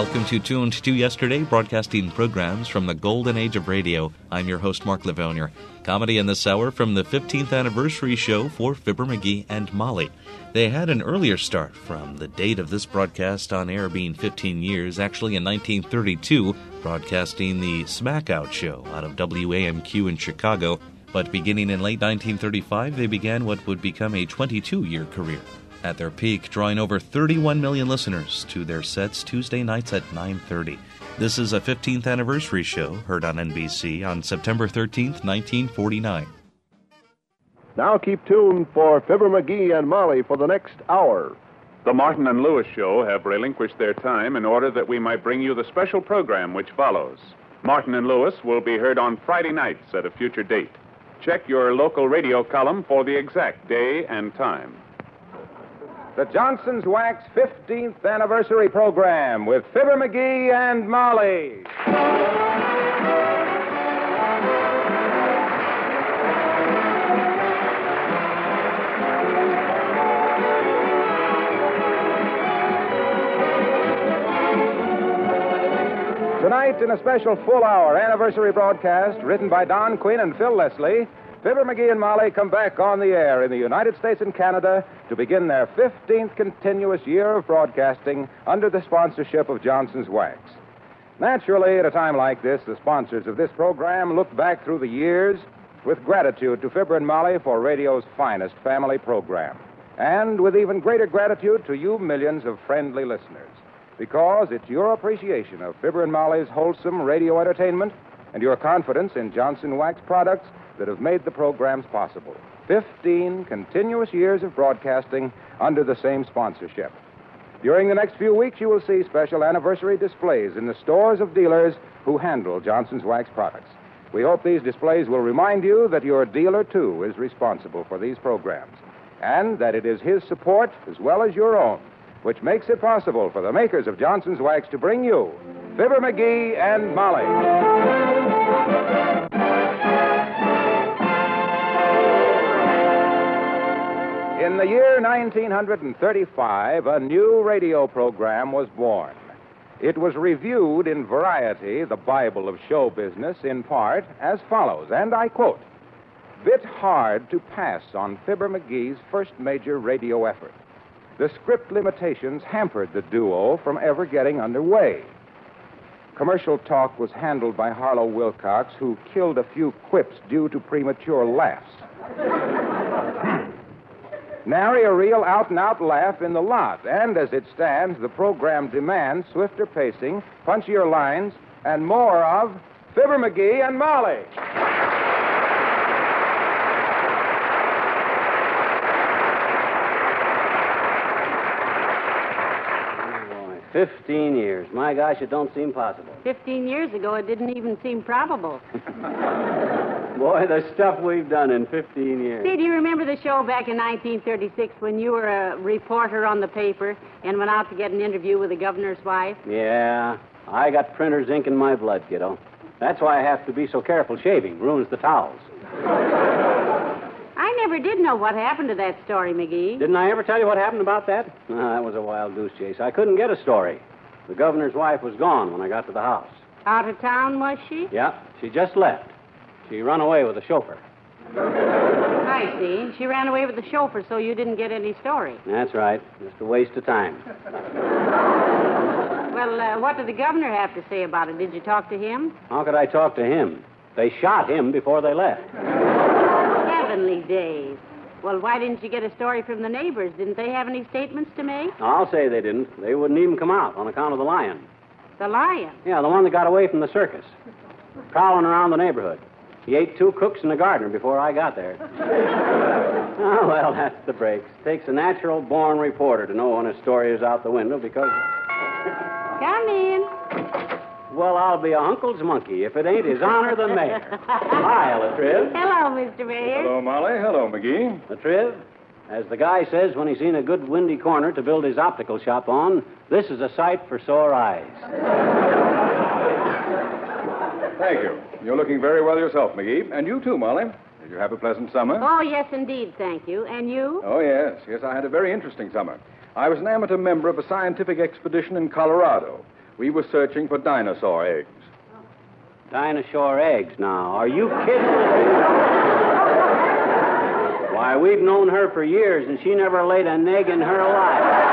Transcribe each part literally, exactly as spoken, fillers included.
Welcome to Tuned to Yesterday, broadcasting programs from the golden age of radio. I'm your host, Mark Livonier. Comedy in this hour from the fifteenth anniversary show for Fibber McGee and Molly. They had an earlier start from the date of this broadcast on air being fifteen years, actually in nineteen thirty-two, broadcasting the Smack Out show out of W A M Q in Chicago. But beginning in late nineteen thirty-five, they began what would become a twenty-two-year career. At their peak, drawing over thirty-one million listeners to their sets Tuesday nights at nine thirty. This is a fifteenth anniversary show heard on N B C on September thirteenth, nineteen forty-nine. Now keep tuned for Fibber McGee and Molly for the next hour. The Martin and Lewis Show have relinquished their time in order that we might bring you the special program which follows. Martin and Lewis will be heard on Friday nights at a future date. Check your local radio column for the exact day and time. The Johnson's Wax fifteenth Anniversary Program with Fibber McGee and Molly. Tonight, in a special full-hour anniversary broadcast written by Don Quinn and Phil Leslie, Fibber McGee and Molly come back on the air in the United States and Canada to begin their fifteenth continuous year of broadcasting under the sponsorship of Johnson's Wax. Naturally, at a time like this, the sponsors of this program look back through the years with gratitude to Fibber and Molly for radio's finest family program, and with even greater gratitude to you millions of friendly listeners, because it's your appreciation of Fibber and Molly's wholesome radio entertainment and your confidence in Johnson Wax products that have made the programs possible. Fifteen continuous years of broadcasting under the same sponsorship. During the next few weeks, you will see special anniversary displays in the stores of dealers who handle Johnson's Wax products. We hope these displays will remind you that your dealer, too, is responsible for these programs, and that it is his support, as well as your own, which makes it possible for the makers of Johnson's Wax to bring you Fibber McGee and Molly. In the year nineteen thirty-five, a new radio program was born. It was reviewed in Variety, the Bible of show business, in part as follows, and I quote, "Bit hard to pass on Fibber McGee's first major radio effort. The script limitations hampered the duo from ever getting underway. Commercial talk was handled by Harlow Wilcox, who killed a few quips due to premature laughs. Nary a real out-and-out laugh in the lot, and as it stands, the program demands swifter pacing, punchier lines, and more of Fibber McGee and Molly." Fifteen years. My gosh, it don't seem possible. Fifteen years ago, it didn't even seem probable. Boy, the stuff we've done in fifteen years. See, do you remember the show back in nineteen thirty-six when you were a reporter on the paper and went out to get an interview with the governor's wife? Yeah, I got printer's ink in my blood, kiddo. That's why I have to be so careful shaving. Ruins the towels. I never did know what happened to that story, McGee. Didn't I ever tell you what happened about that? No, that was a wild goose chase. I couldn't get a story. The governor's wife was gone when I got to the house. Out of town, was she? Yeah, she just left. She run away with the chauffeur. I see. She ran away with the chauffeur, so you didn't get any story. That's right. Just a waste of time. Well, uh, what did the governor have to say about it? Did you talk to him? How could I talk to him? They shot him before they left. Heavenly days. Well, why didn't you get a story from the neighbors? Didn't they have any statements to make? I'll say they didn't. They wouldn't even come out on account of the lion. The lion? Yeah, the one that got away from the circus. Prowling around the neighborhood. He ate two cooks and a gardener before I got there. Oh, well, that's the breaks. Takes a natural-born reporter to know when a story is out the window because... Come in. Well, I'll be a uncle's monkey if it ain't his honor the mayor. Hi, Latriv. Hello, Mister Mayor. Hello, Molly. Hello, McGee. Latriv, as the guy says when he's seen a good windy corner to build his optical shop on, this is a sight for sore eyes. Thank you. You're looking very well yourself, McGee. And you too, Molly. Did you have a pleasant summer? Oh, yes, indeed, thank you. And you? Oh, yes. Yes, I had a very interesting summer. I was an amateur member of a scientific expedition in Colorado. We were searching for dinosaur eggs. Dinosaur eggs now. Are you kidding me? Why, we've known her for years, and she never laid an egg in her life.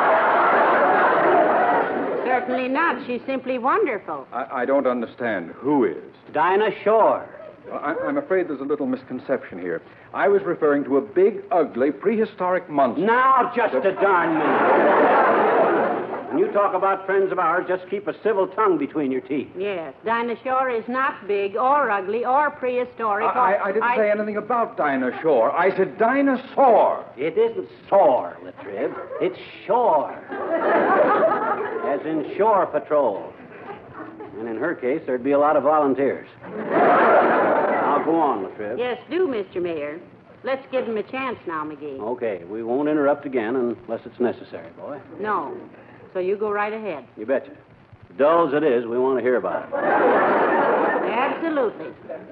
Certainly not. She's simply wonderful. I, I don't understand. Who is? Dinah Shore. Well, I, I'm afraid there's a little misconception here. I was referring to a big, ugly, prehistoric monster. Now, just a darn minute. When you talk about friends of ours, just keep a civil tongue between your teeth. Yes, Dinah Shore is not big or ugly or prehistoric. I, or... I, I didn't say anything about Dinah Shore. I said dinosaur. It isn't sore, Latrib. It's shore. As in shore patrol. And in her case, there'd be a lot of volunteers. Now, go on, Latrib. Yes, do, Mister Mayor. Let's give him a chance now, McGee. Okay, we won't interrupt again unless it's necessary, boy. No. So you go right ahead. You betcha. Dull as it is, we want to hear about it. Absolutely.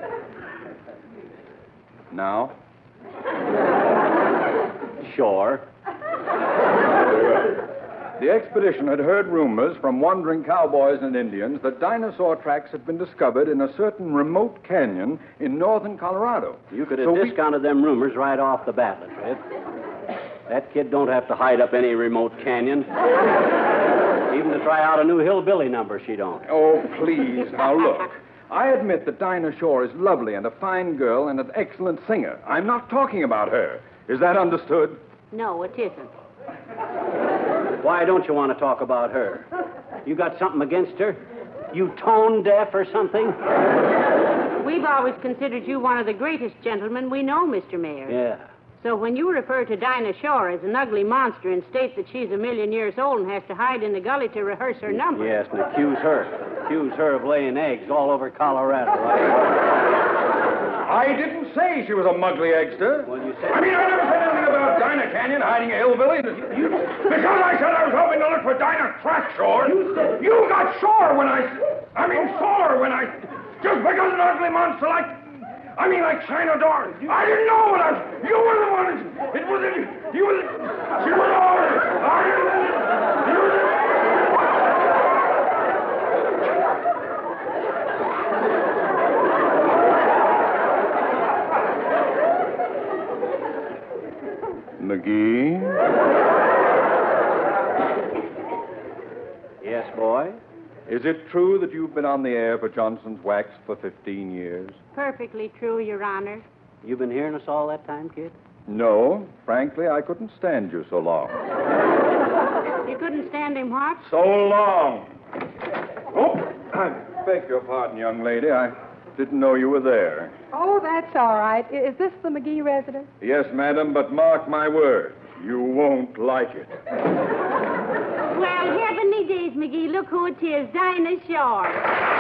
Now? Sure. The expedition had heard rumors from wandering cowboys and Indians that dinosaur tracks had been discovered in a certain remote canyon in northern Colorado. You could have So we- discounted them rumors right off the bat, Latrib. That kid don't have to hide up any remote canyon. Even to try out a new hillbilly number, she don't. Oh, please. Now, look. I admit that Dinah Shore is lovely and a fine girl and an excellent singer. I'm not talking about her. Is that understood? No, it isn't. Why don't you want to talk about her? You got something against her? You tone deaf or something? We've always considered you one of the greatest gentlemen we know, Mister Mayor. Yeah. So when you refer to Dinah Shore as an ugly monster and state that she's a million years old and has to hide in the gully to rehearse her number... Yes, and accuse her. Accuse her of laying eggs all over Colorado, right? I didn't say she was a muggly eggster. Well, you said... I mean, I never said anything about Dinah Canyon hiding a hillbilly. You, because I said I was hoping to look for Dinah Track Shore. You, said... you got sore when I... I mean, sore when I... Just because an ugly monster like... I mean, like China Door. I didn't know what I was... You were the one... It was... A, you were... She was all... I didn't... You were... McGee? Yes, boy? Is it true that you've been on the air for Johnson's Wax for fifteen years? Perfectly true, Your Honor. You been hearing us all that time, kid? No. Frankly, I couldn't stand you so long. You couldn't stand him what? So long. Oh, I beg your pardon, young lady. I didn't know you were there. Oh, that's all right. I- Is this the McGee residence? Yes, madam, but mark my word. You won't like it. Well, heavenly days, McGee. Look who it is, Dinah Shore.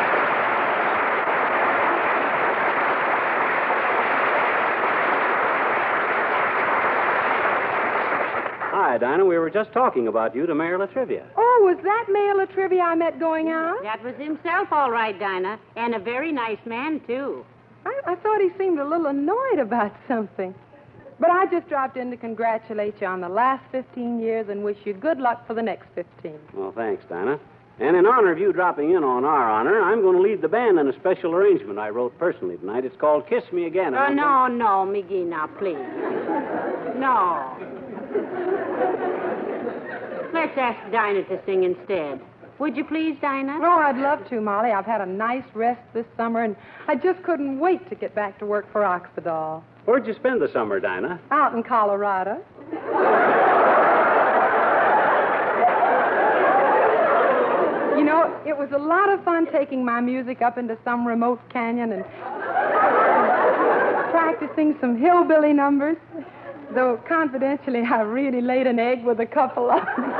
Hi, Dinah. We were just talking about you to Mayor Latrivia. Oh, was that Mayor Latrivia I met going out? That was himself, all right, Dinah. And a very nice man, too. I, I thought he seemed a little annoyed about something. But I just dropped in to congratulate you on the last fifteen years and wish you good luck for the next fifteen. Well, thanks, Dinah. And in honor of you dropping in on our honor, I'm going to lead the band in a special arrangement I wrote personally tonight. It's called Kiss Me Again. Oh, no, no, McGee, now, please. No. Let's ask Dinah to sing instead. Would you please, Dinah? Oh, I'd love to, Molly. I've had a nice rest this summer, and I just couldn't wait to get back to work for Oxfordall. Where'd you spend the summer, Dinah? Out in Colorado. You know, it was a lot of fun taking my music up into some remote canyon and practicing some hillbilly numbers. Though, confidentially, I really laid an egg with a couple of them.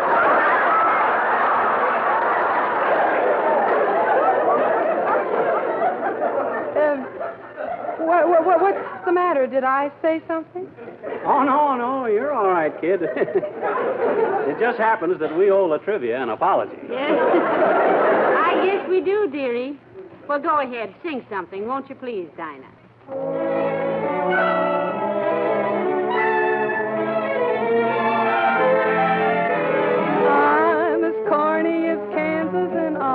um, what, what, what's the matter? Did I say something? Oh, no, no, you're all right, kid. It just happens that we owe Latrivia an apology. Yes. I guess we do, dearie. Well, go ahead. Sing something, won't you please, Dinah? I'm as corny as Kansas, and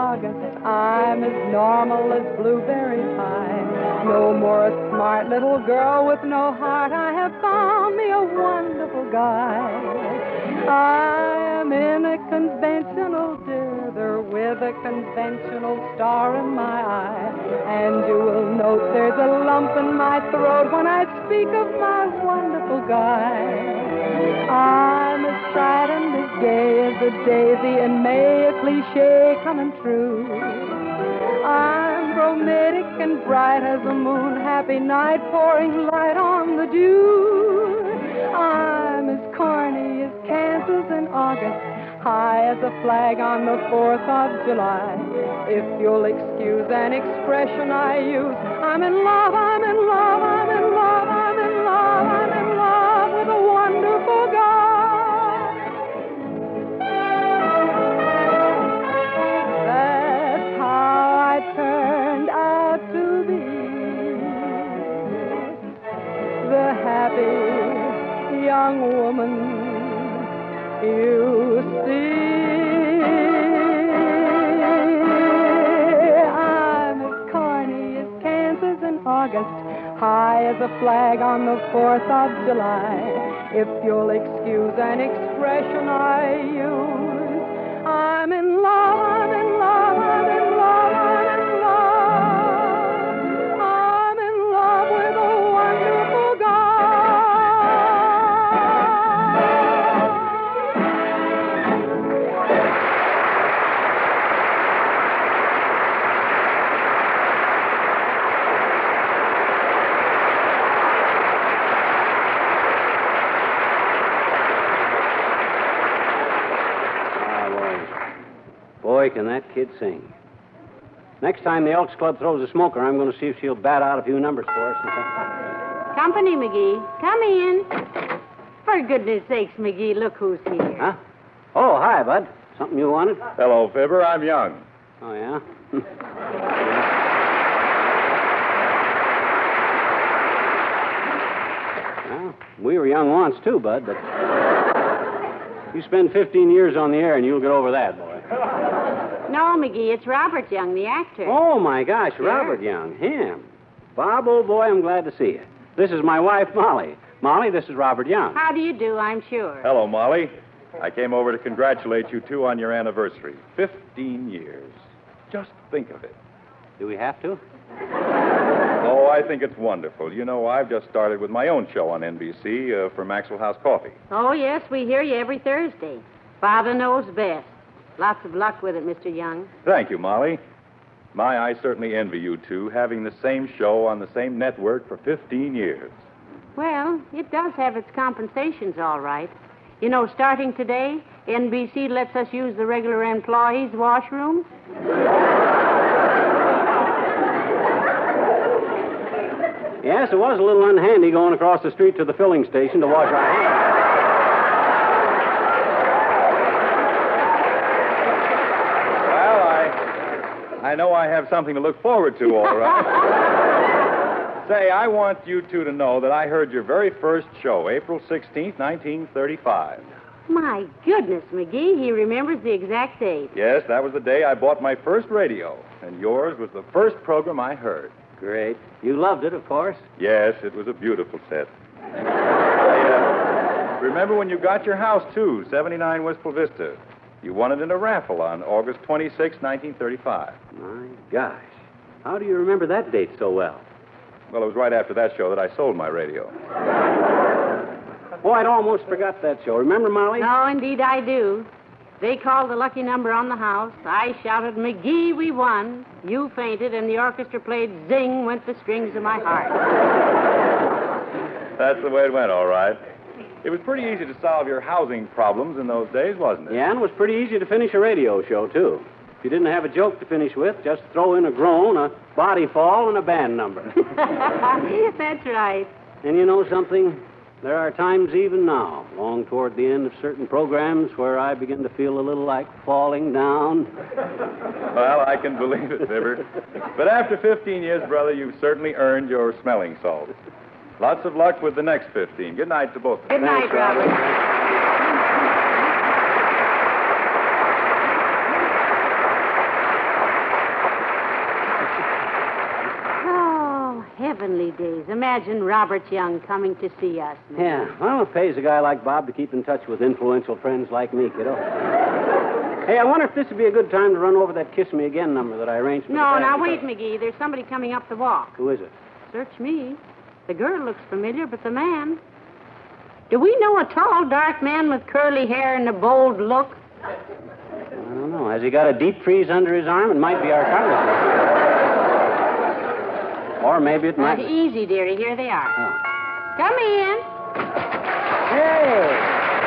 normal as blueberry pie. No more a smart little girl with no heart. I have found me a wonderful guy. I am in a conventional dither with a conventional star in my eye. And you will note there's a lump in my throat when I speak of my wonderful guy. I'm as sad and as gay as a daisy in May, a cliche coming true. I'm bromidic and bright as a moon, happy night pouring light on the dew. I'm as corny as Kansas in August, high as a flag on the fourth of July. If you'll excuse an expression I use, I'm in love, I'm in love, I'm in love, I'm in love, I'm in love with a wonderful guy. That's how I turned out to be the happy young woman you see. I'm as corny as Kansas in August, high as a flag on the fourth of July. If you'll excuse an expression I use, I'm in love, I'm in love, I'm in love, I'm in love. I'm in love with a wonderful guy. Boy, can that kid sing. Next time the Elks Club throws a smoker, I'm going to see if she'll bat out a few numbers for us. Company, McGee. Come in. For goodness sakes, McGee, look who's here. Huh? Oh, hi, Bud. Something you wanted? Hello, Fibber. I'm Young. Oh, yeah? Well, we were young once, too, Bud, but you spend fifteen years on the air and you'll get over that, boy. No, McGee, it's Robert Young, the actor. Oh, my gosh, Sure. Robert Young. Him. Bob, old boy, I'm glad to see you. This is my wife, Molly. Molly, this is Robert Young. How do you do, I'm sure. Hello, Molly. I came over to congratulate you two on your anniversary. Fifteen years. Just think of it. Do we have to? Oh, I think it's wonderful. You know, I've just started with my own show on N B C uh, for Maxwell House Coffee. Oh, yes, we hear you every Thursday. Father knows best. Lots of luck with it, Mister Young. Thank you, Molly. My, I certainly envy you two, having the same show on the same network for fifteen years. Well, it does have its compensations, all right. You know, starting today, N B C lets us use the regular employees' washroom. Yes, it was a little unhandy going across the street to the filling station to wash our hands. I know I have something to look forward to, all right. Say, I want you two to know that I heard your very first show, April sixteenth, nineteen thirty-five. My goodness, McGee, he remembers the exact date. Yes, that was the day I bought my first radio, and yours was the first program I heard. Great. You loved it, of course. Yes, it was a beautiful set. I, uh, remember when you got your house, too, seventy-nine Wistful Vista. You won it in a raffle on August twenty-sixth, nineteen thirty-five. My gosh. How do you remember that date so well? Well, it was right after that show that I sold my radio. Oh, I'd almost forgot that show. Remember, Molly? No, indeed I do. They called the lucky number on the house. I shouted, McGee, we won. You fainted, and the orchestra played Zing, went the strings of my heart. That's the way it went, all right. It was pretty easy to solve your housing problems in those days, wasn't it? Yeah, and it was pretty easy to finish a radio show, too. If you didn't have a joke to finish with, just throw in a groan, a body fall, and a band number. That's right. And you know something? There are times even now, long toward the end of certain programs, where I begin to feel a little like falling down. Well, I can believe it, Fibber. But after fifteen years, brother, you've certainly earned your smelling salt. Lots of luck with the next fifteen. Good night to both of you. Good night, Robert. imagine Robert Young coming to see us. Maybe. Yeah, well, it pays a guy like Bob to keep in touch with influential friends like me, kiddo. Hey, I wonder if this would be a good time to run over that Kiss Me Again number that I arranged for No, the now band, wait, McGee. There's somebody coming up the walk. Who is it? Search me. The girl looks familiar, but the man... Do we know a tall, dark man with curly hair and a bold look? I don't know. Has he got a deep freeze under his arm? It might be our congressman. Or maybe it might... Uh, easy, dearie. Here they are. Oh. Come in. Hey!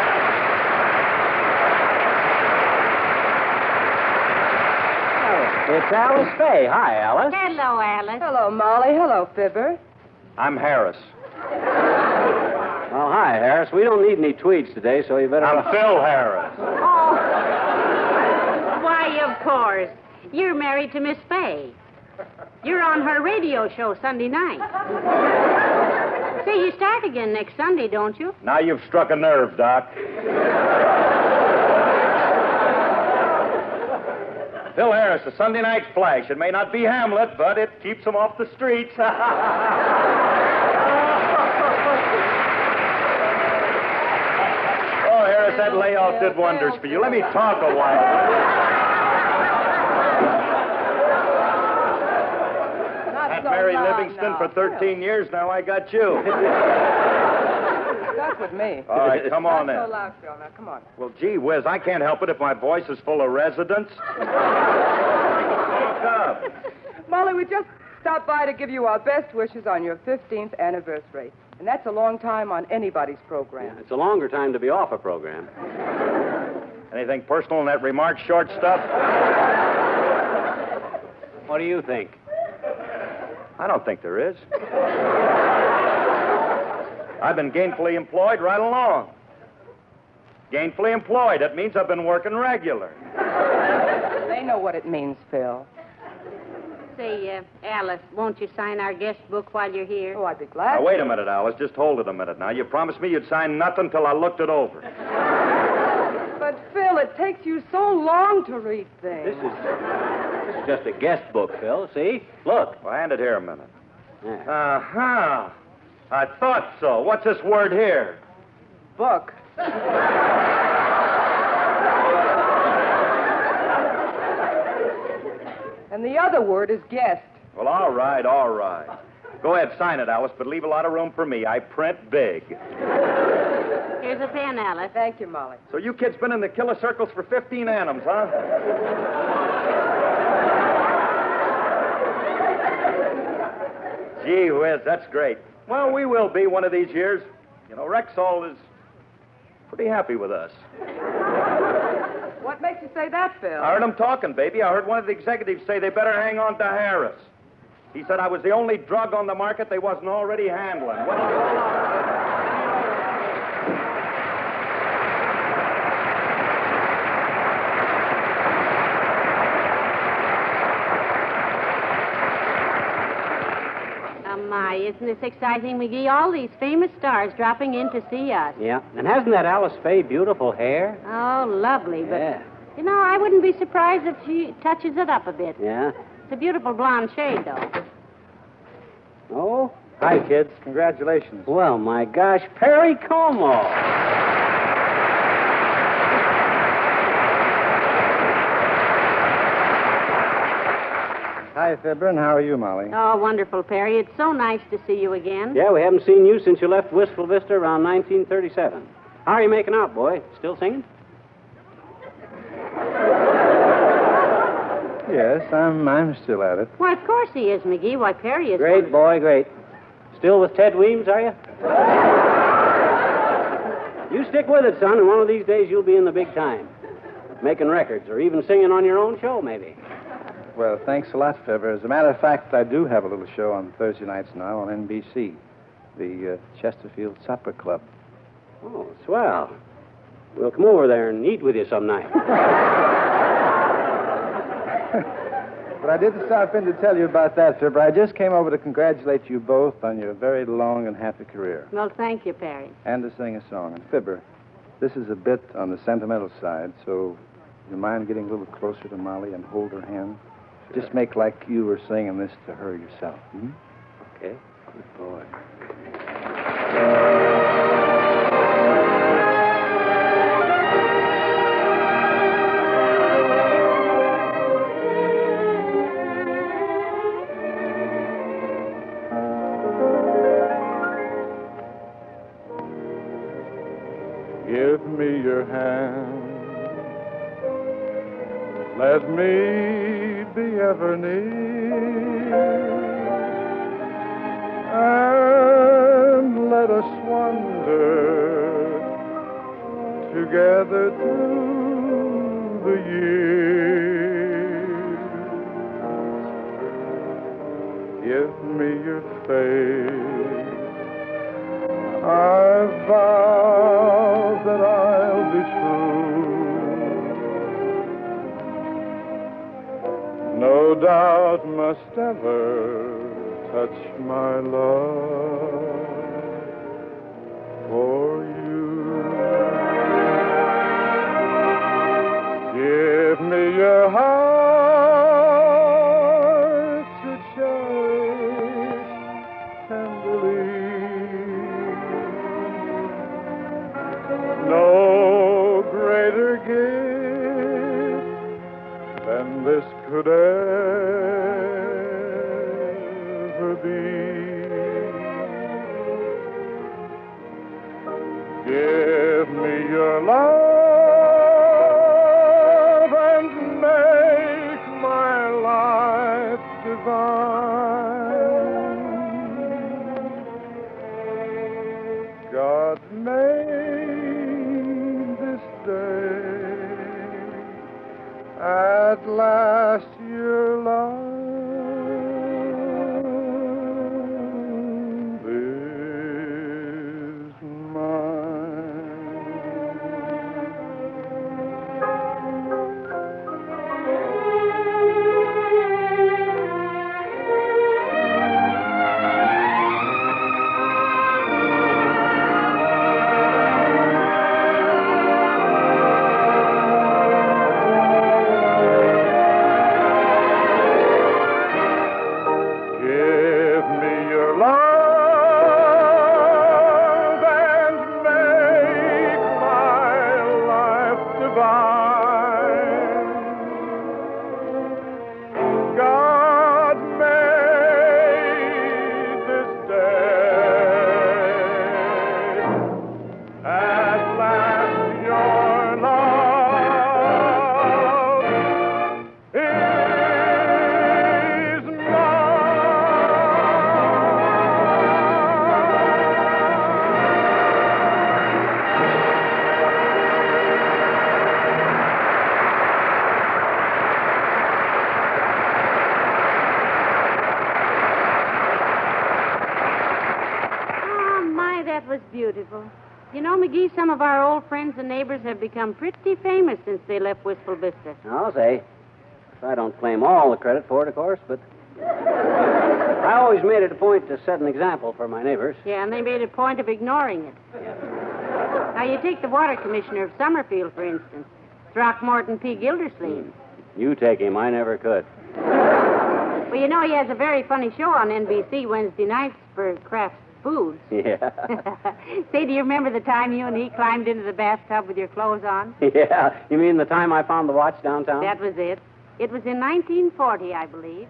It's Alice Faye. Hi, Alice. Hello, Alice. Hello, Molly. Hello, Fibber. I'm Harris. Well, hi, Harris. We don't need any tweeds today, so you better... I'm Phil Harris. Oh. Why, of course. You're married to Miss Faye. You're on her radio show Sunday night. Say, you start again next Sunday, don't you? Now you've struck a nerve, Doc. Phil Harris, a Sunday night flash. It may not be Hamlet, but it keeps him off the streets. Oh, Harris, that layoff did wonders for you. Let me talk a while. Had Mary Livingston for thirteen years, now I got you. Stuck with me. All right, come on Not in. so loud, Phil. Now, come on. Well, gee whiz, I can't help it if my voice is full of residents. Speak up. Molly, we just stopped by to give you our best wishes on your fifteenth anniversary. And that's a long time on anybody's program. Yeah, it's a longer time to be off a program. Anything personal in that remark, short stuff? What do you think? I don't think there is. I've been gainfully employed right along. Gainfully employed. That means I've been working regular. They know what it means, Phil. Say, uh, Alice, won't you sign our guest book while you're here? Oh, I'd be glad Now, to. wait a minute, Alice. Just hold it a minute now. You promised me you'd sign nothing till I looked it over. But, Phil, it takes you so long to read things. This is, this is just a guest book, Phil. See? Look. Well, hand it here a minute. Yeah. Uh-huh. I thought so. What's this word here? Book. And the other word is guest. Well, all right, all right. Go ahead, sign it, Alice, but leave a lot of room for me. I print big. Here's a pen, Alice. Thank you, Molly. So you kids been in the killer circles for fifteen annums, huh? Gee whiz, that's great. Well, we will be one of these years. You know, Rexall is pretty happy with us. What makes you say that, Phil? I heard them talking, baby. I heard one of the executives say they better hang on to Harris. He said I was the only drug on the market they wasn't already handling. Well, My, isn't this exciting, McGee? All these famous stars dropping in to see us. Yeah. And hasn't that Alice Faye beautiful hair? Oh, lovely. But, Yeah. you know, I wouldn't be surprised if she touches it up a bit. Yeah? It's a beautiful blonde shade, though. Oh? hi, kids. Congratulations. Well, my gosh, Perry Como. Hi, Fibber, and how are you, Molly? Oh, wonderful, Perry. It's so nice to see you again. Yeah, we haven't seen you since you left Wistful Vista around nineteen thirty-seven. How are you making out, boy? Still singing? Yes, I'm I'm still at it. Why, of course he is, McGee. Why, Perry is... Great, boy, great. Still with Ted Weems, are you? You stick with it, son, and one of these days you'll be in the big time. Making records, or even singing on your own show, maybe. Well, thanks a lot, Fibber. As a matter of fact, I do have a little show on Thursday nights now on N B C, the uh, Chesterfield Supper Club. Oh, swell. We'll come over there and eat with you some night. But I didn't stop in to tell you about that, Fibber. I just came over to congratulate you both on your very long and happy career. Well, thank you, Perry. And to sing a song. And Fibber, this is a bit on the sentimental side, so you mind getting a little closer to Molly and hold her hand? Just make like you were singing this to her yourself. Hmm? Okay. Good boy. Give me your hand. Let me be ever near. And let us wander together through the years. Give me your face. I vow that I'll be true. No doubt must ever touch my love for you. Give me your heart to cherish tenderly. No greater gift than this could ever be. Give me your love and make my life divine. God made this day at last your love is mine. Beautiful. You know, McGee, some of our old friends and neighbors have become pretty famous since they left Wistful Vista. I'll say. I don't claim all the credit for it, of course, but I always made it a point to set an example for my neighbors. Yeah, and they made a point of ignoring it. Now, you take the water commissioner of Summerfield, for instance, Throckmorton P. Gildersleeve. You take him. I never could. Well, you know, he has a very funny show on N B C Wednesday nights for Kraft Foods. Yeah. Say, do you remember the time you and he climbed into the bathtub with your clothes on? Yeah. You mean the time I found the watch downtown? That was it. It was in nineteen forty, I believe.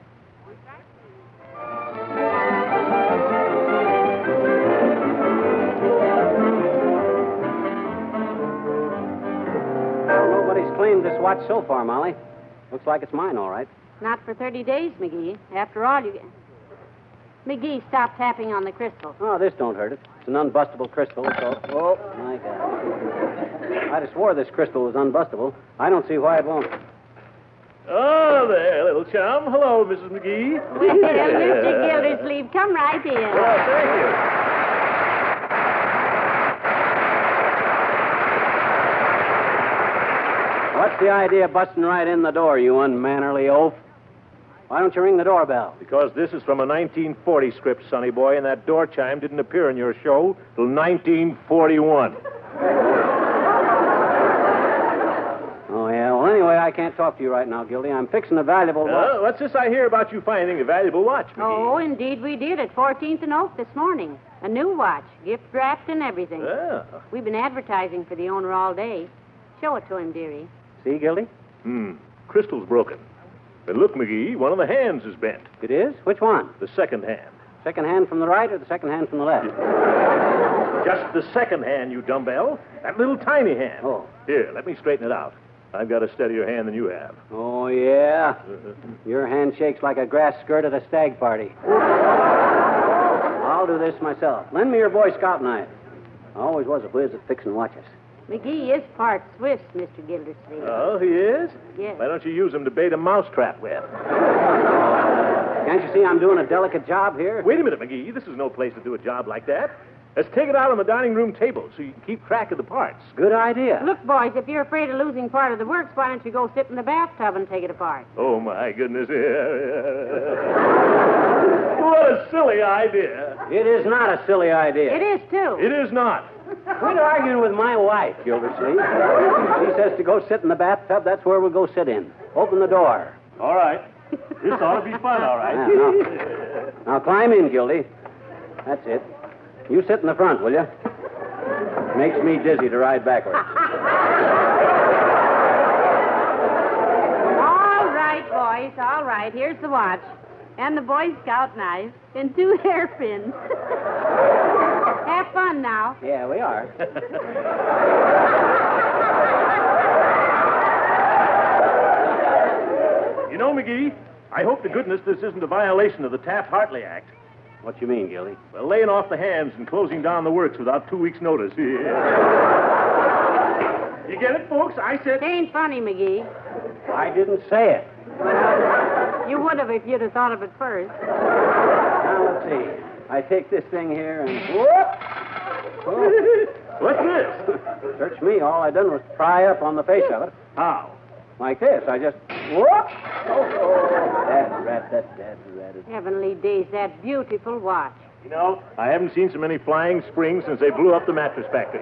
Nobody's claimed this watch so far, Molly. Looks like it's mine, all right. Not for thirty days, McGee. After all, you... McGee, stop tapping on the crystal. Oh, this don't hurt it. It's an unbustable crystal, so... Oh, my God. I'd have swore this crystal was unbustable. I don't see why it won't. Oh, there, little chum. Hello, Missus McGee. Well, Mister Gildersleeve, come right in. Well, thank you. What's the idea of busting right in the door, you unmannerly oaf? Why don't you ring the doorbell? Because this is from a nineteen forty script, sonny boy, and that door chime didn't appear in your show till nineteen forty-one. Oh, yeah. Well, anyway, I can't talk to you right now, Gildy. I'm fixing a valuable watch. Uh, what's this I hear about you finding a valuable watch, McGee? Oh, indeed we did at fourteenth and Oak this morning. A new watch, gift wrapped and everything. Oh. We've been advertising for the owner all day. Show it to him, dearie. See, Gildy? Hmm. Crystal's broken. But look, McGee, one of the hands is bent. It is? Which one? The second hand. Second hand from the right or the second hand from the left? Just the second hand, you dumbbell. That little tiny hand. Oh. Here, let me straighten it out. I've got a steadier hand than you have. Oh, yeah? Your hand shakes like a grass skirt at a stag party. I'll do this myself. Lend me your Boy Scout knife. I always was a whiz at fixing watches. McGee is part Swiss, Mister Gildersleeve. Oh, he is? Yes. Why don't you use him to bait a mousetrap with? Can't you see I'm doing a delicate job here? Wait a minute, McGee. This is no place to do a job like that. Let's take it out on the dining room table so you can keep track of the parts. Good idea. Look, boys, if you're afraid of losing part of the works, why don't you go sit in the bathtub and take it apart? Oh, my goodness. What a silly idea. It is not a silly idea. It is, too. It is not. Quit arguing with my wife, Gildersleeve. She says to go sit in the bathtub. That's where we'll go sit in. Open the door. All right. This ought to be fun, all right. Yeah, now, now climb in, Gildy. That's it. You sit in the front, will you? Makes me dizzy to ride backwards. All right, boys, all right. Here's the watch. And the Boy Scout knife. And two hairpins. Have fun now. Yeah, we are. You know, McGee, I hope to goodness this isn't a violation of the Taft-Hartley Act. What you mean, Gildy? Well, laying off the hands and closing down the works without two weeks' notice. You get it, folks? I said... It ain't funny, McGee. I didn't say it. You would have if you'd have thought of it first. Now, let's see. I take this thing here and... Whoop! Oh. What's this? Search me. All I done was pry up on the face of it. How? Like this. I just... Whoop! Oh, that's rat, that's rat, rat. Heavenly days, that beautiful watch. You know, I haven't seen so many flying springs since they blew up the mattress factory.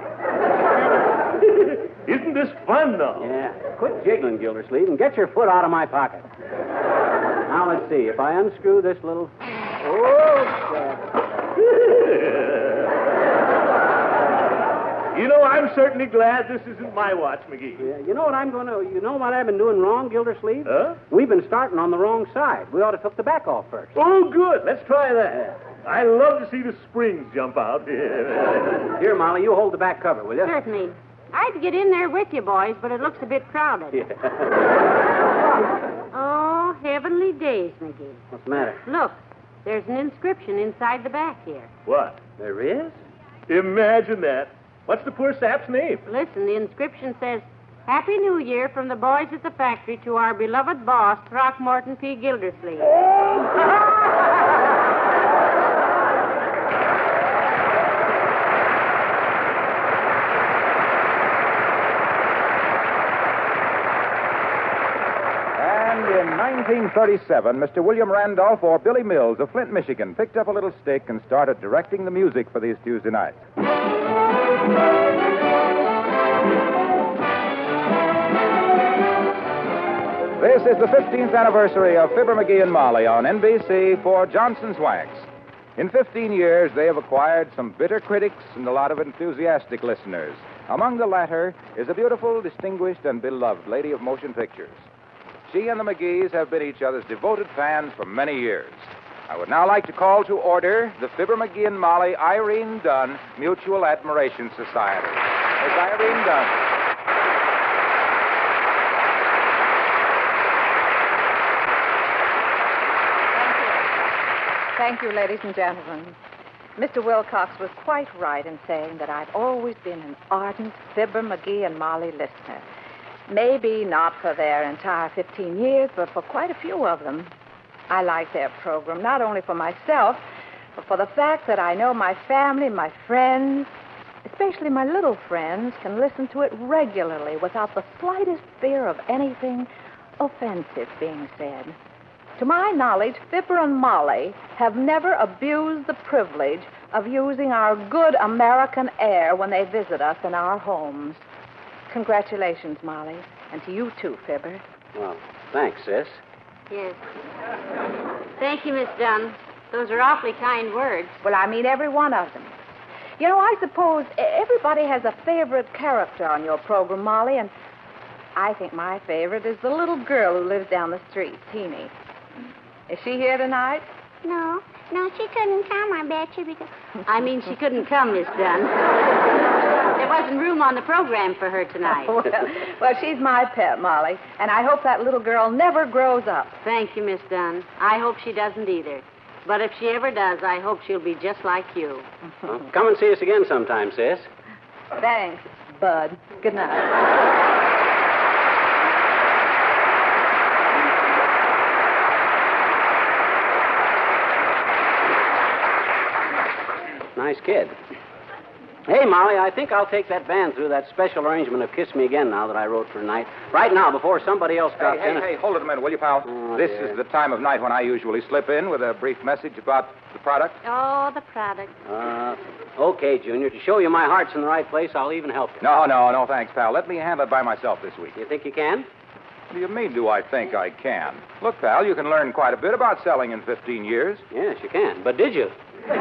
Isn't this fun, though? Yeah. Quit jiggling, Gildersleeve, and get your foot out of my pocket. Now, let's see. If I unscrew this little... Oh, You know, I'm certainly glad this isn't my watch, McGee. Yeah, you know what I'm going to... You know what I've been doing wrong, Gildersleeve? Huh? We've been starting on the wrong side. We ought to took the back off first. Oh, good. Let's try that. I love to see the springs jump out. Here, Molly, you hold the back cover, will you? Certainly. I'd get in there with you, boys, but it looks a bit crowded. Yeah. Oh, heavenly days, McGee. What's the matter? Look, there's an inscription inside the back here. What? There is? Imagine that. What's the poor sap's name? Listen, the inscription says, Happy New Year from the boys at the factory to our beloved boss, Throckmorton P. Gildersleeve. And in nineteen thirty-seven, Mister William Randolph, or Billy Mills of Flint, Michigan, picked up a little stick and started directing the music for these Tuesday nights. This is the fifteenth anniversary of Fibber McGee and Molly on N B C for Johnson's Wax. In fifteen years, they have acquired some bitter critics and a lot of enthusiastic listeners. Among the latter is a beautiful, distinguished, and beloved lady of motion pictures. She and the McGees have been each other's devoted fans for many years. I would now like to call to order the Fibber McGee and Molly Irene Dunn Mutual Admiration Society. Miss Irene Dunn. Thank you, ladies and gentlemen. Mister Wilcox was quite right in saying that I've always been an ardent Fibber McGee and Molly listener. Maybe not for their entire fifteen years, but for quite a few of them. I like their program, not only for myself, but for the fact that I know my family, my friends, especially my little friends, can listen to it regularly without the slightest fear of anything offensive being said. To my knowledge, Fibber and Molly have never abused the privilege of using our good American air when they visit us in our homes. Congratulations, Molly, and to you too, Fibber. Well, thanks, sis. Yes. Thank you, Miss Dunn. Those are awfully kind words. Well, I mean every one of them. You know, I suppose everybody has a favorite character on your program, Molly, and I think my favorite is the little girl who lives down the street, Teeny. Is she here tonight? No. No, she couldn't come, I bet you, because... I mean, she couldn't come, Miss Dunn. There wasn't room on the program for her tonight. well, well, she's my pet, Molly, and I hope that little girl never grows up. Thank you, Miss Dunn. I hope she doesn't either. But if she ever does, I hope she'll be just like you. Well, come and see us again sometime, sis. Thanks, Bud. Good night. Nice kid. Hey, Molly, I think I'll take that band through that special arrangement of Kiss Me Again now that I wrote for tonight. Right now, before somebody else drops hey, in. Hey, hey, hold it a minute, will you, pal? Oh, this dear. is the time of night when I usually slip in with a brief message about the product. Oh, the product. Uh, okay, Junior. To show you my heart's in the right place, I'll even help you. No, no, no, thanks, pal. Let me handle it by myself this week. You think you can? What do you mean, do I think I can? Look, pal, you can learn quite a bit about selling in fifteen years. Yes, you can. But did you?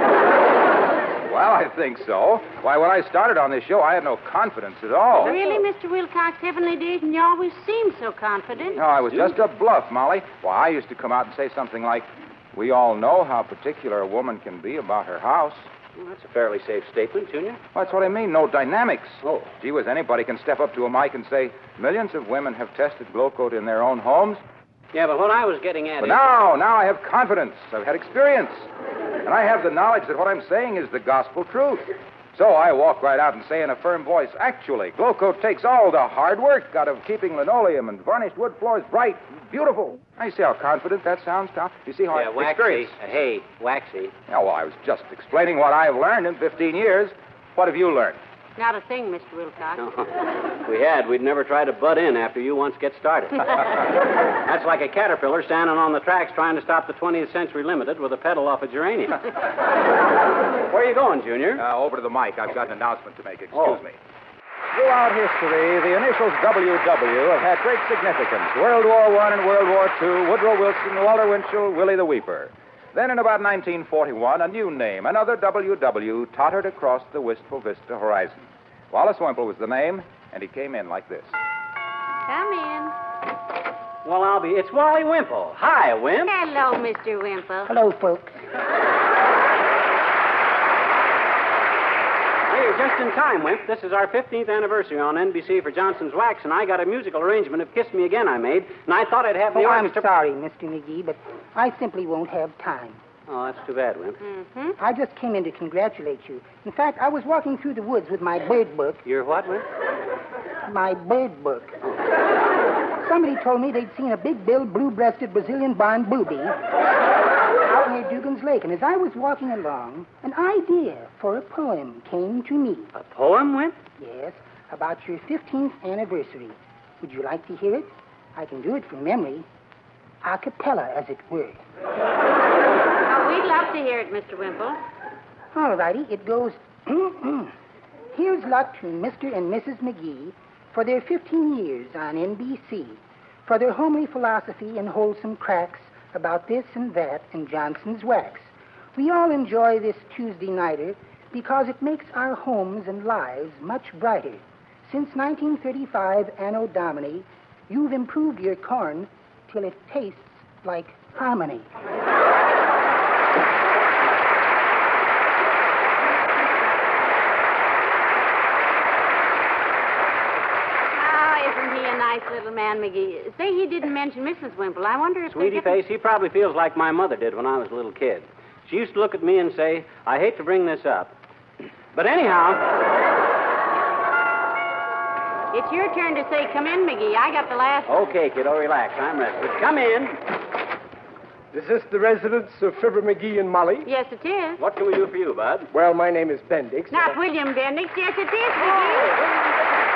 Well, I think so. Why, when I started on this show, I had no confidence at all. Really, Mister Wilcox, heavenly days, and you always seem so confident. No, I was just a bluff, Molly. Why, I used to come out and say something like, we all know how particular a woman can be about her house. Well, that's a fairly safe statement, Junior. Well, that's what I mean, no dynamics. Oh. Gee whiz, anybody can step up to a mic and say, millions of women have tested Glowcoat in their own homes. Yeah, but what I was getting at But is... now, now I have confidence. I've had experience. And I have the knowledge that what I'm saying is the gospel truth. So I walk right out and say in a firm voice, actually, Glowcoat takes all the hard work out of keeping linoleum and varnished wood floors bright and beautiful. I see how confident that sounds, pal. You see how yeah, I've waxy. experienced. Uh, hey, waxy. Yeah, well, I was just explaining what I've learned in fifteen years. What have you learned? Not a thing, Mister Wilcox. No. If we had, we'd never try to butt in after you once get started. That's like a caterpillar standing on the tracks trying to stop the twentieth Century Limited with a pedal off a geranium. Where are you going, Junior? Uh, over to the mic. I've got an announcement to make. Excuse Oh. me. Throughout history, the initials W W have had great significance. World War One and World War Two, Woodrow Wilson, Walter Winchell, Willie the Weeper. Then in about nineteen forty-one, a new name, another W W, tottered across the wistful vista horizon. Wallace Wimple was the name, and he came in like this. Come in. Well, I'll be... It's Wally Wimple. Hi, Wimp. Hello, Mister Wimple. Hello, folks. Hey, just in time, Wimp. This is our fifteenth anniversary on N B C for Johnson's Wax, and I got a musical arrangement of Kiss Me Again I made, and I thought I'd have the Oh, I'm orchestra... sorry, Mister McGee, but I simply won't have time. Oh, that's too bad, Wimp. Mm-hmm. I just came in to congratulate you. In fact, I was walking through the woods with my bird book. Your what, Wimp? My bird book. Somebody told me they'd seen a big-billed, blue-breasted Brazilian barn booby out near Dugan's Lake, and as I was walking along, an idea for a poem came to me. A poem, Wimp? Yes, about your fifteenth anniversary. Would you like to hear it? I can do it from memory. A cappella, as it were. Oh, we'd love to hear it, Mister Wimple. All righty, it goes... Here's luck to Mister and Missus McGee for their fifteen years on N B C, for their homely philosophy and wholesome cracks about this and that and Johnson's Wax. We all enjoy this Tuesday nighter because it makes our homes and lives much brighter. Since nineteen thirty-five, Anno Domini, you've improved your corn till it tastes like harmony. Nice little man, McGee. Say he didn't mention Missus Wimple. I wonder if... Sweetie face, he probably feels like my mother did when I was a little kid. She used to look at me and say, I hate to bring this up. But anyhow... It's your turn to say, come in, McGee. I got the last... Okay, kiddo, relax. I'm rested. Come in. Is this the residence of Fibber McGee and Molly? Yes, it is. What can we do for you, Bud? Well, my name is Bendix. Not William Bendix. Yes, it is, McGee.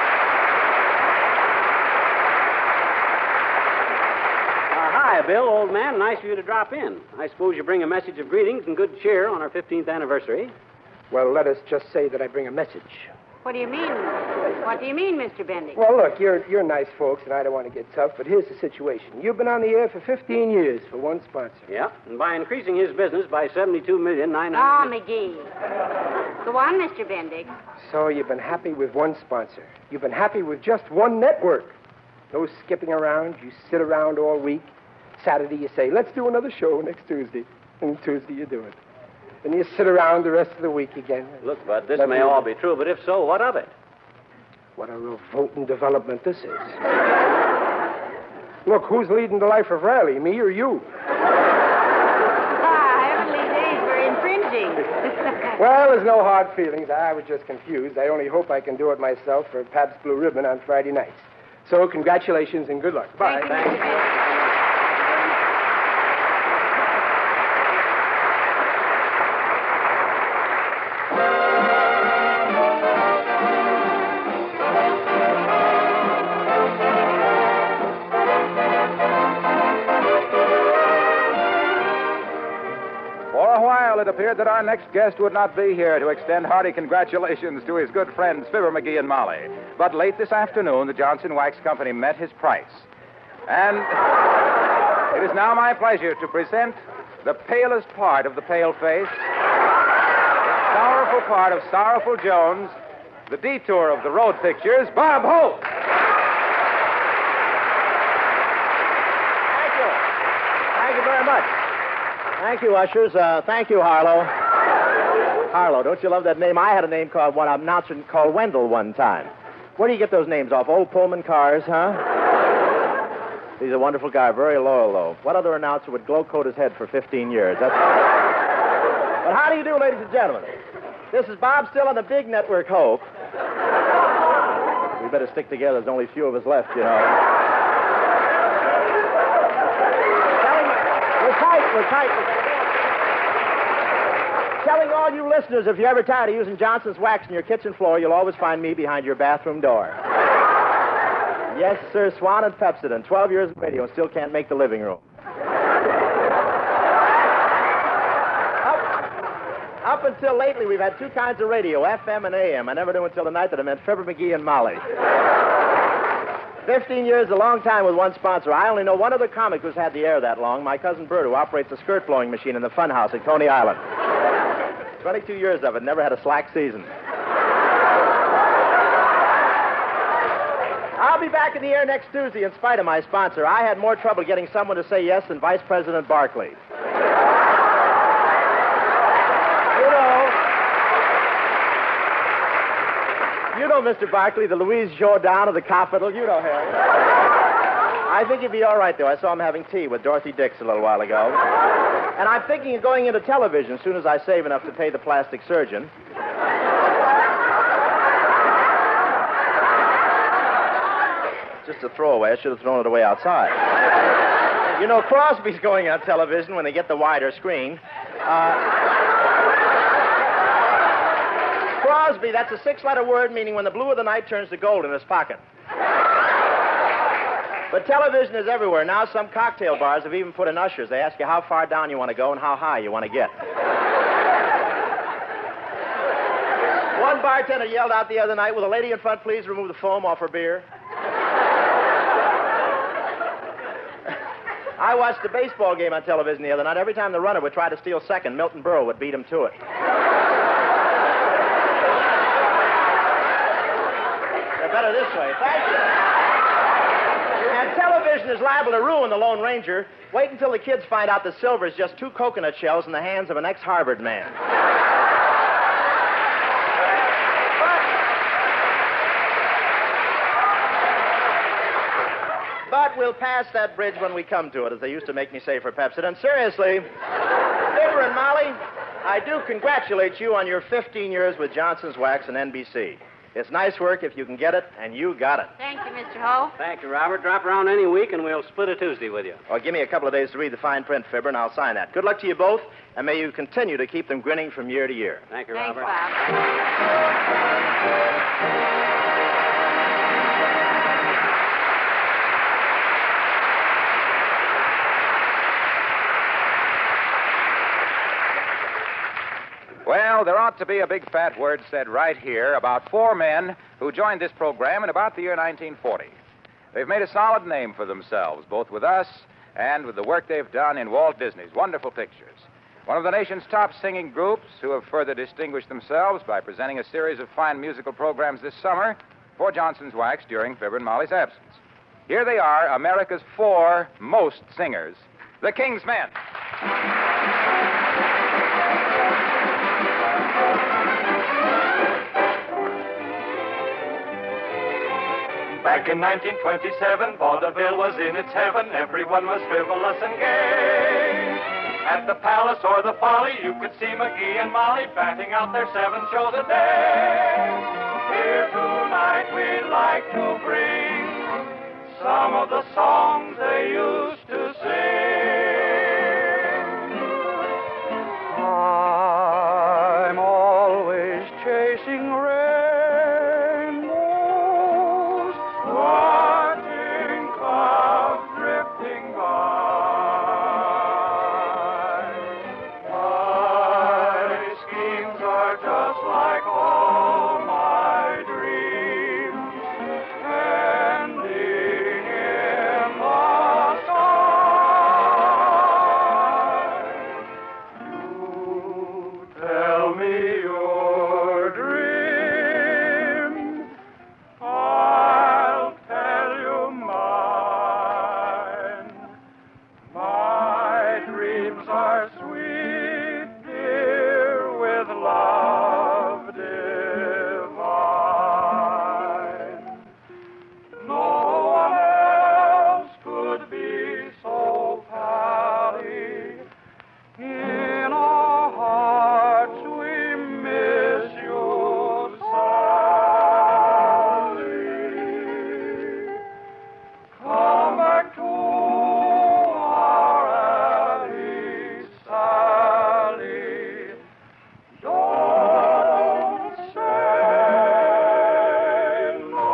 Hi, Bill, old man. Nice of you to drop in. I suppose you bring a message of greetings and good cheer on our fifteenth anniversary. Well, let us just say that I bring a message. What do you mean? What do you mean, Mister Bendix? Well, look, you're you're nice folks, and I don't want to get tough, but here's the situation. You've been on the air for fifteen years for one sponsor. Yeah, and by increasing his business by seventy-two million nine Ah, hundred. McGee. Go on, Mister Bendix. So you've been happy with one sponsor. You've been happy with just one network. No skipping around. You sit around all week. Saturday you say, let's do another show next Tuesday. And Tuesday you do it. Then you sit around the rest of the week again. Look, Bud, this Let may me- all be true, but if so, what of it? What a revolting development this is. Look, who's leading the life of Riley, me or you? Ah, heavenly days were infringing. Well, there's no hard feelings. I was just confused. I only hope I can do it myself for Pabst Blue Ribbon on Friday nights. So, congratulations and good luck. Bye. Thank you, Mister Bendix. For a while, it appeared that our next guest would not be here to extend hearty congratulations to his good friends Fibber McGee and Molly. But late this afternoon, the Johnson Wax Company met his price. And it is now my pleasure to present the palest part of the pale face, the sorrowful part of Sorrowful Jones, the detour of the road pictures, Bob Hope. Thank you. Thank you very much. Thank you, ushers. Uh, thank you, Harlow. Harlow, don't you love that name? I had a name called one announcer called Wendell one time. Where do you get those names off? Old Pullman cars, huh? He's a wonderful guy, very loyal, though. What other announcer would glow coat his head for fifteen years? That's... But how do you do, ladies and gentlemen? This is Bob Still on the big network, Hope. We better stick together. There's only a few of us left, you know. We're tight, we're tight. Telling all you listeners, if you're ever tired of using Johnson's wax on your kitchen floor, you'll always find me behind your bathroom door. Yes, sir, Swan and Pepsodent. Twelve years of radio and still can't make the living room. Up, up until lately, we've had two kinds of radio, F M and A M. I never knew until the night that I met Fibber McGee and Molly. Fifteen years is a long time with one sponsor. I only know one other comic who's had the air that long, my cousin Bert, who operates a skirt-blowing machine in the fun house at Coney Island. Twenty-two years of it, never had a slack season. I'll be back in the air next Tuesday in spite of my sponsor. I had more trouble getting someone to say yes than Vice President Barkley. You know... You know, Mister Barkley, the Louise Jourdan of the Capitol. You know him. I think he'd be all right, though. I saw him having tea with Dorothy Dix a little while ago. And I'm thinking of going into television as soon as I save enough to pay the plastic surgeon. Just a throwaway. I should have thrown it away outside. You know, Crosby's going on television when they get the wider screen. Uh... Crosby, that's a six-letter word meaning when the blue of the night turns to gold in his pocket. But television is everywhere. Now some cocktail bars have even put in ushers. They ask you how far down you want to go and how high you want to get. One bartender yelled out the other night, "Will the lady in front please remove the foam off her beer?" I watched a baseball game on television the other night. Every time the runner would try to steal second, Milton Berle would beat him to it. They're better this way. Thank you. And television is liable to ruin the Lone Ranger. Wait until the kids find out that silver is just two coconut shells in the hands of an ex-Harvard man. But we'll pass that bridge when we come to it, as they used to make me say for Pepsodent. Seriously, Fibber and Molly, I do congratulate you on your fifteen years with Johnson's Wax and N B C. It's nice work if you can get it, and you got it. Thank you, Mister Ho. Thank you, Robert. Drop around any week, and we'll split a Tuesday with you. Or give me a couple of days to read the fine print, Fibber, and I'll sign that. Good luck to you both, and may you continue to keep them grinning from year to year. Thank you, Thanks, Robert. Bob. Well, Well, there ought to be a big fat word said right here about four men who joined this program in about the year nineteen forty. They've made a solid name for themselves, both with us and with the work they've done in Walt Disney's wonderful pictures. One of the nation's top singing groups who have further distinguished themselves by presenting a series of fine musical programs this summer for Johnson's Wax during Fibber and Molly's absence. Here they are, America's four most singers, the King's Men. Back in nineteen twenty-seven, vaudeville was in its heaven. Everyone was frivolous and gay. At the Palace or the Folly, you could see McGee and Molly batting out their seven shows a day. Here tonight we'd like to bring some of the songs they used to sing. I'm always chasing rainbows, watching clouds drifting by. My schemes are just like all my dreams, ending in the sky. You tell me your dream, I'll tell you mine. My dreams are sweet, dear, with love divine. No one else could be so pally. In our hearts we miss you, Sally. Come back to our alley, Sally. Don't say no.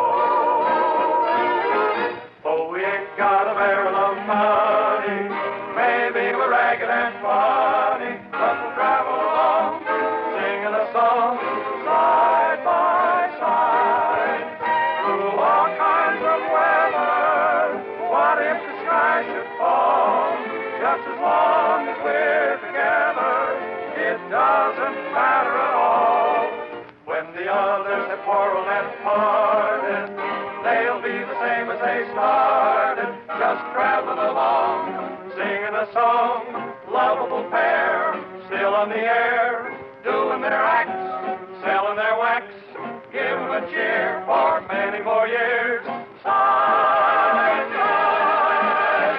Oh, we ain't got a barrel of money. Maybe we're ragged and funny, but we'll travel along, singing a song side by side. Through all kinds of weather, what if the sky should fall? Just as long as we're together, it doesn't matter at all. When the others have quarreled and parted, they'll be the same as they started, just traveling along, singing a song, lovable pair, still on the air, doing their acts, selling their wax, give them a cheer for many more years. Side, side,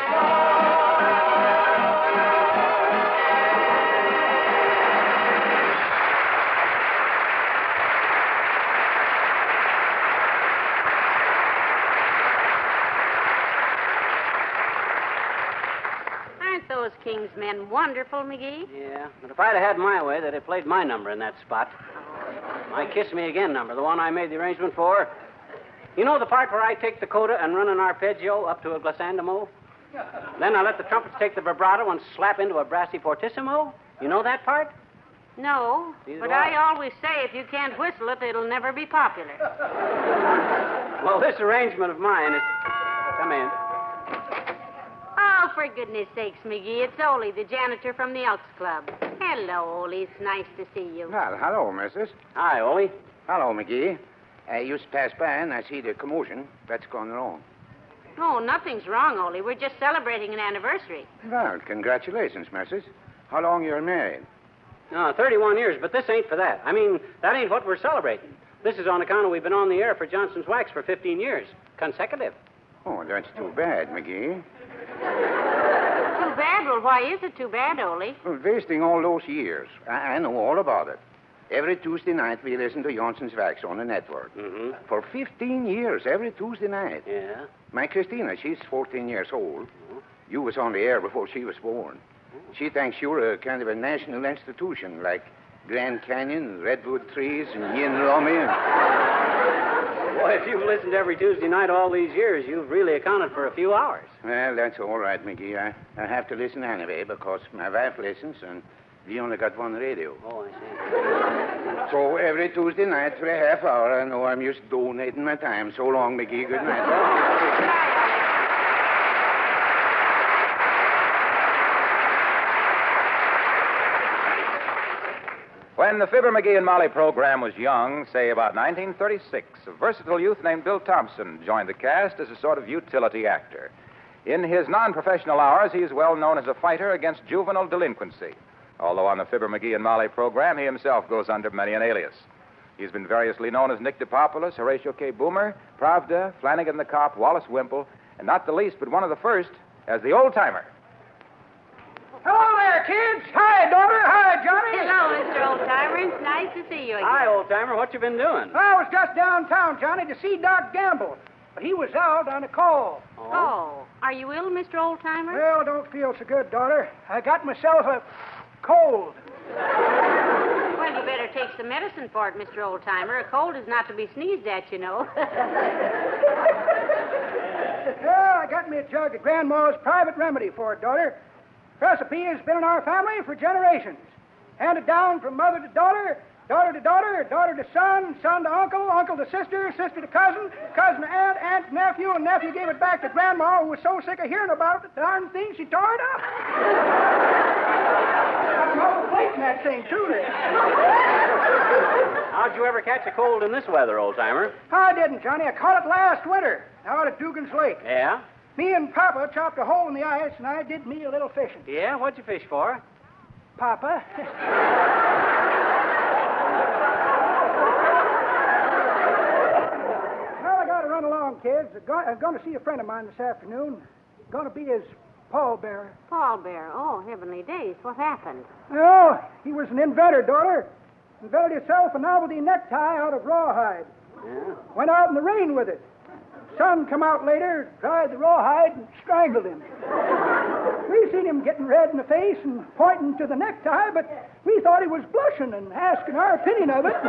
Aren't those King's Men wonderful, McGee? Yeah, but if I'd have had my way, they'd have played my number in that spot. My Kiss Me Again number, the one I made the arrangement for. You know the part where I take the coda and run an arpeggio up to a glissando? Then I let the trumpets take the vibrato and slap into a brassy fortissimo? You know that part? No, Neither but do I I. always say if you can't whistle it, it'll never be popular. Well, this arrangement of mine is... Come in. Oh, for goodness sakes, McGee, it's Ole, the janitor from the Elks Club. Hello, Ole. It's nice to see you. Well, hello, missus. Hi, Ole. Hello, McGee. I used to pass by and I see the commotion. What's going wrong? Oh, nothing's wrong, Ole. We're just celebrating an anniversary. Well, congratulations, missus. How long you're married? No, thirty-one years, but this ain't for that. I mean, that ain't what we're celebrating. This is on account of we've been on the air for Johnson's Wax for fifteen years, consecutive. Oh, that's too bad, McGee. Too bad? Well, why is it too bad, Ole? Well, wasting all those years. I, I know all about it. Every Tuesday night we listen to Johnson's Wax on the network. Mm-hmm. For fifteen years, every Tuesday night. Yeah? My Christina, she's fourteen years old. Mm-hmm. You was on the air before she was born. Mm-hmm. She thinks you're a kind of a national institution, like Grand Canyon, redwood trees, and yin rummy. And... Boy, if you've listened every Tuesday night all these years, you've really accounted for a few hours. Well, that's all right, McGee. I, I have to listen anyway because my wife listens, and We only got one radio. Oh, I see. So every Tuesday night for a half hour, I know I'm just donating my time. So long, McGee. Good night. When the Fibber, McGee, and Molly program was young, say about nineteen thirty-six, a versatile youth named Bill Thompson joined the cast as a sort of utility actor. In his non-professional hours, he is well known as a fighter against juvenile delinquency. Although on the Fibber, McGee, and Molly program, he himself goes under many an alias. He's been variously known as Nick DePopoulos, Horatio K. Boomer, Pravda, Flanagan the Cop, Wallace Wimple, and not the least, but one of the first, as the old-timer. Hello there, kids. Hi, daughter. Hi, Johnny. Hello, Mister Oldtimer. It's nice to see you again. Hi, old-timer. What you been doing? I was just downtown, Johnny, to see Doc Gamble, but he was out on a call. Oh. oh. Are you ill, Mister Oldtimer? Well, don't feel so good, daughter. I got myself a cold. Well, you better take some medicine for it, Mister Oldtimer. A cold is not to be sneezed at, you know. Well, I got me a jug of Grandma's private remedy for it, daughter. Recipe has been in our family for generations. Handed down from mother to daughter, daughter to daughter, daughter to son, son to uncle, uncle to sister, sister to cousin, cousin to aunt, aunt to nephew, and nephew gave it back to Grandma, who was so sick of hearing about it, the darn thing, she tore it up. I'm all plate in that thing, too, there. How'd you ever catch a cold in this weather, old-timer? I didn't, Johnny. I caught it last winter, out at Dugan's Lake. Yeah? Me and Papa chopped a hole in the ice, and I did me a little fishing. Yeah? What'd you fish for? Papa. Well, I got to run along, kids. I'm going to see a friend of mine this afternoon. Going to be his pallbearer. Pallbearer? Oh, heavenly days. What happened? Oh, he was an inventor, daughter. Invented himself a novelty necktie out of rawhide. Yeah? Went out in the rain with it. Son come out later, dried the rawhide, and strangled him. We seen him getting red in the face and pointing to the necktie, but we thought he was blushing and asking our opinion of it.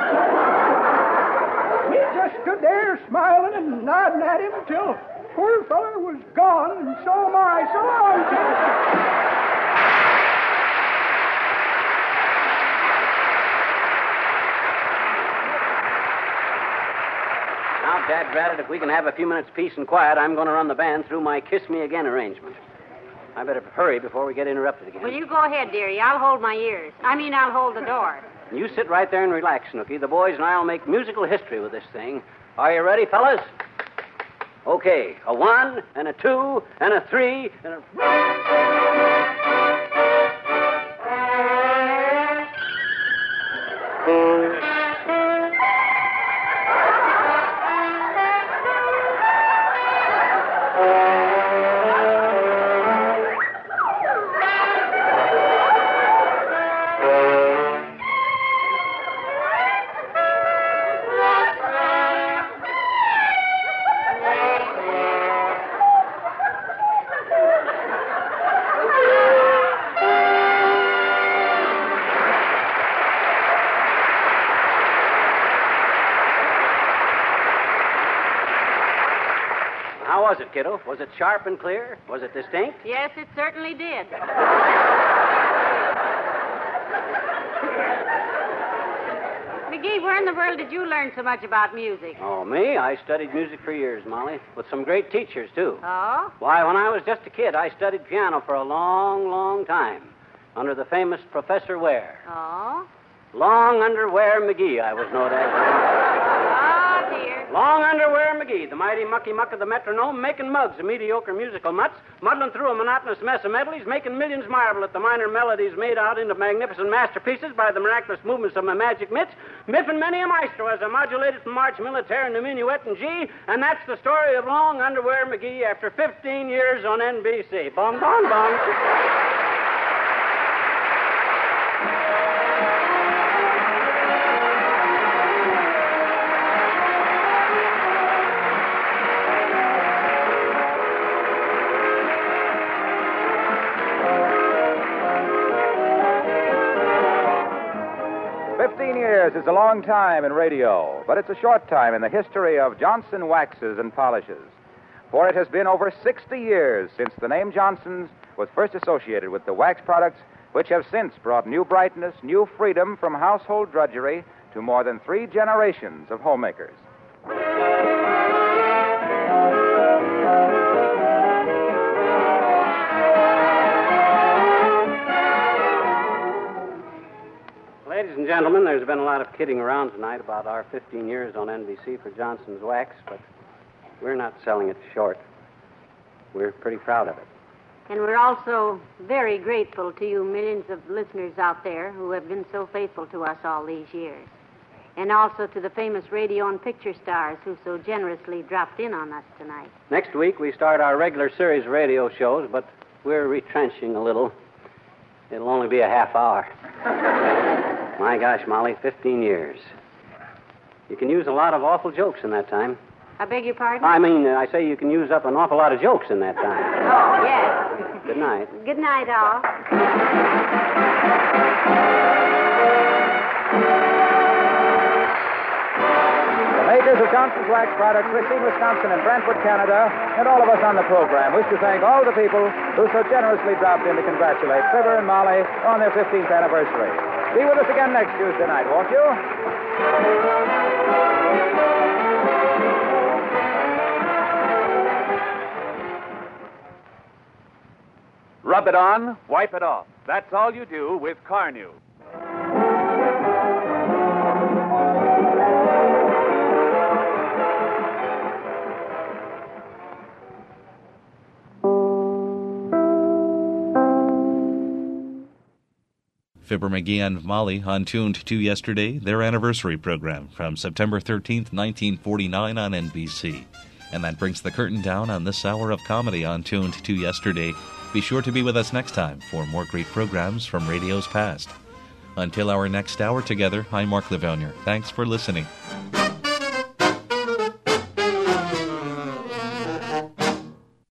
We just stood there smiling and nodding at him until poor feller was gone, and so am I. So long, kids. Now, Dad Drat it, if we can have a few minutes peace and quiet, I'm going to run the band through my Kiss Me Again arrangement. I better hurry before we get interrupted again. Well, you go ahead, dearie. I'll hold my ears. I mean, I'll hold the door. You sit right there and relax, Snooky. The boys and I'll make musical history with this thing. Are you ready, fellas? Okay, a one, and a two, and a three, and a... How was it, kiddo? Was it sharp and clear? Was it distinct? Yes, it certainly did. McGee, where in the world did you learn so much about music? Oh, me? I studied music for years, Molly, with some great teachers, too. Oh? Why, when I was just a kid, I studied piano for a long, long time under the famous Professor Ware. Oh? Long Underwear McGee, I was known as. Oh, dear. Long Underwear McGee, the mighty mucky muck of the metronome, making mugs of mediocre musical mutts, muddling through a monotonous mess of medleys, making millions marvel at the minor melodies made out into magnificent masterpieces by the miraculous movements of my magic mitts, miffing many a maestro as I modulated from March Militaire and the minuet in G, and that's the story of Long Underwear McGee after fifteen years on N B C. Bum, bum, bum. Fifteen years is a long time in radio, but it's a short time in the history of Johnson waxes and polishes. For it has been over sixty years since the name Johnson's was first associated with the wax products which have since brought new brightness, new freedom from household drudgery to more than three generations of homemakers. Ladies and gentlemen, there's been a lot of kidding around tonight about our fifteen years on N B C for Johnson's Wax, but we're not selling it short. We're pretty proud of it. And we're also very grateful to you millions of listeners out there who have been so faithful to us all these years. And also to the famous radio and picture stars who so generously dropped in on us tonight. Next week, we start our regular series of radio shows, but we're retrenching a little. It'll only be a half hour. My gosh, Molly, fifteen years. You can use a lot of awful jokes in that time. I beg your pardon? I mean, uh, I say you can use up an awful lot of jokes in that time. Oh, yes. Good night. Good night, all. The makers of Johnson's Wax products, Racine, Wisconsin, and Brantford, Canada, and all of us on the program wish to thank all the people who so generously dropped in to congratulate Fibber and Molly on their fifteenth anniversary. Be with us again next Tuesday night, won't you? Rub it on, wipe it off. That's all you do with Carnu. Fibber McGee and Molly on Tuned to Yesterday, their anniversary program from September thirteenth, nineteen forty-nine on N B C. And that brings the curtain down on this hour of comedy on Tuned to Yesterday. Be sure to be with us next time for more great programs from radio's past. Until our next hour together, I'm Mark Livounier. Thanks for listening.